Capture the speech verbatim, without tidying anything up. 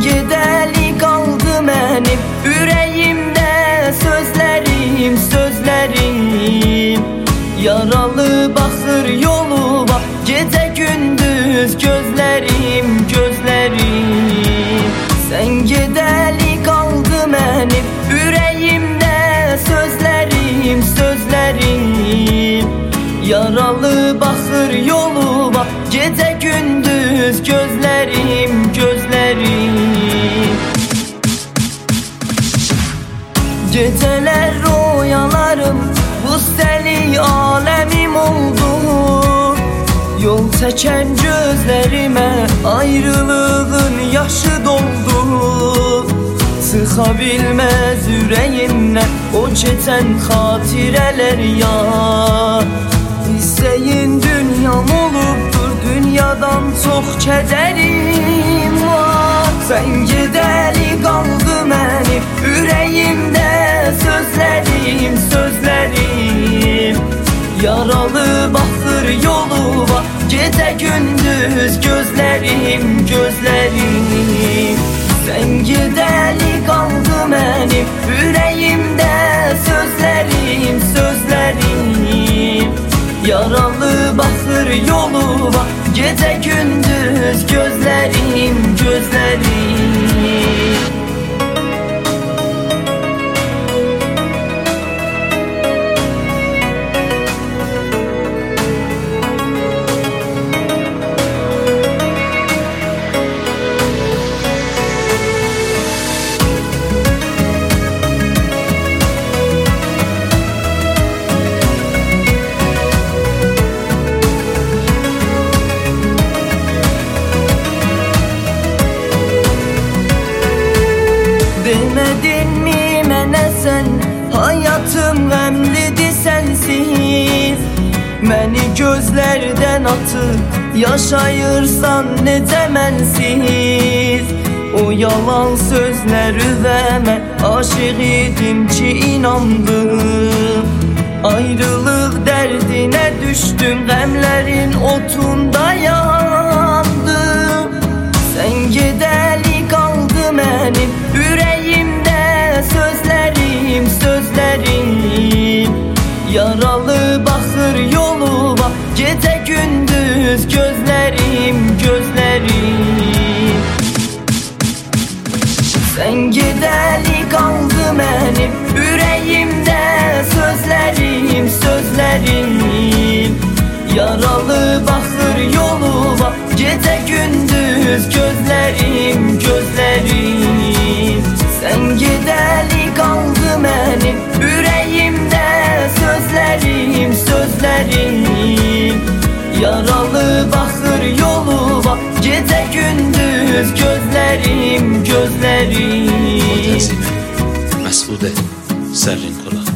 gedəli qaldı mənim ürəyimdə sözlərim, sözlərim. Yaralı baxır yoluma gecə gündüz gözlərim, gözlərim. Sən gedəli qaldı mənim ürəyimdə sözlərim, sözlərim. Yaralı baxır yoluma gecə gündüz gözlərim, gözlərim. Gecələr oyanarım, bu səli aləmim oldu. Yol çəkən gözlərimə ayrılığın yaşı doldu. Sıxa bilməz ürəyimdən o keçən xatirələr yar. İstəyin dünyam olubdur, dünyadan çox kədərim var. Sən gedəli qaldı mənim ürəyimdə sözlərim, sözlərim. Yaralı baxır yoluma gecə gündüz gözlərim, gözlərim. Sən gedəli qaldı mənim ürəyimdə sözlərim, sözlərim. Yaralı baxır yoluma gecə gündüz gözlərim, gözlərim. Demədin mi mənə sən, hayatım qəmlidir sənsiz. Məni gözlərdən atıb yaşayırsan necə mənsiz. O yalan sözləri və mən aşiq idim ki inandım. Ayrılıq dərdinə düşdüm, qəmlərin otunda yandım. Sən gedəli qaldı mənim ürəyimdə sözlərim, sözlərim. Yaralı baxır yoluma gecə gündüz gözlərim, gözlərim. Sən gedəli qaldı mənim ürəyimdə sözlərim, sözlərim. Yaralı baxır yoluma gecə gündüz gözlərim, gözlərim. Sən gedəli qaldı mənim ürəyimdə sözlərim, sözlərim. Yaralı baxır yoluma gecə gündüz gözlərim, gözlərim. Məsud Zərrinqula.